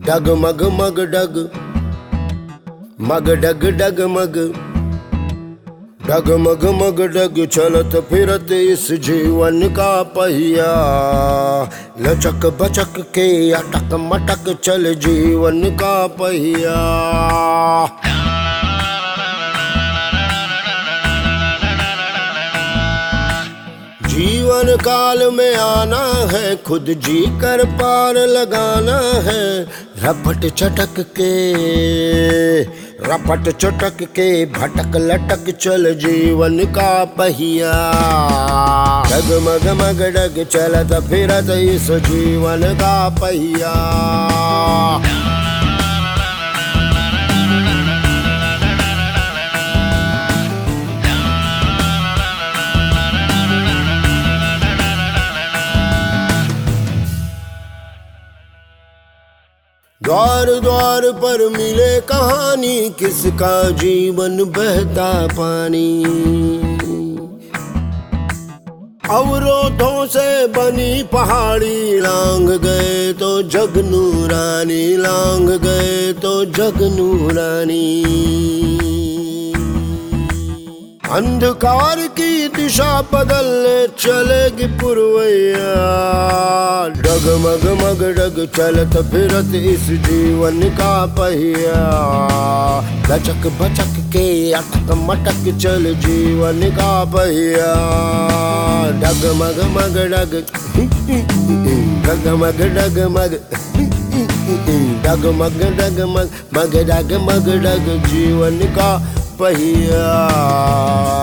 डगमग मग डग मग डग डगमग डगमग मग डग चलत फिरत इस जीवन का पहिया, लचक बचक के अटक मटक चल जीवन का पहिया। जीवन काल में आना है, खुद जी कर पार लगाना है। रपट चटक के भटक लटक चल जीवन का पहिया, डगमग मग डग चलत फिरत इस जीवन का पहिया। द्वार द्वार पर मिले कहानी, किसका जीवन बहता पानी। अवरोधों से बनी पहाड़ी, लांग गए तो जग नूरानी, लांग गए तो जग नूरानी। अंधकार की दिशा बदलने चलेगी पुरवैया, डगमग मग डग चलत फिरत इस जीवन का पहिया, लचक बचक के अटक मटक चल जीवन का पहिया, डगमग मग डग डगमग डगमग डगमग डगमग मग डग मग डग जीवन का पहिया।